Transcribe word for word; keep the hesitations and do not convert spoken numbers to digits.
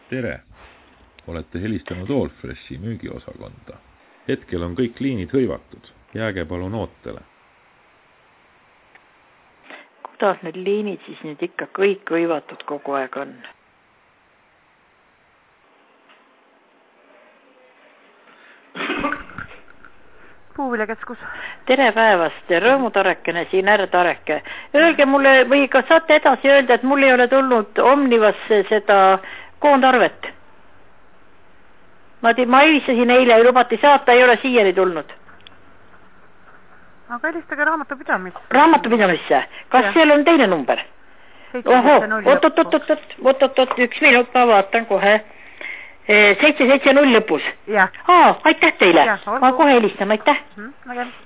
Tere! Olete helistanud Allfreshi müügiosakonda. Hetkel on kõik liinid hõivatud. Jääge palun ootele. Kuidas need liinid siis nüüd ikka kõik hõivatud kogu aeg on? Puuviljakeskus. Tere päevast, rõõmutarekene siin, härra Tareke. Öelge mulle, või kas saate edasi öelda, et mul ei ole tulnud Omnivasse seda koondarvet? Ma, ma helistasin eile ja lubati saata, ei ole siiani tulnud. Aga helistage raamatupidamisse. Raamatupidamisse? Kas ja. Seal on teine number? Oho, oot, oot, oot, oot, oot, oot, oot, üks minut, ma vaatan kohe. seitse seitse null lõpus. Jah. Aa, aitäh teile. Ja, ma kohe helistan, aitäh. Hmm,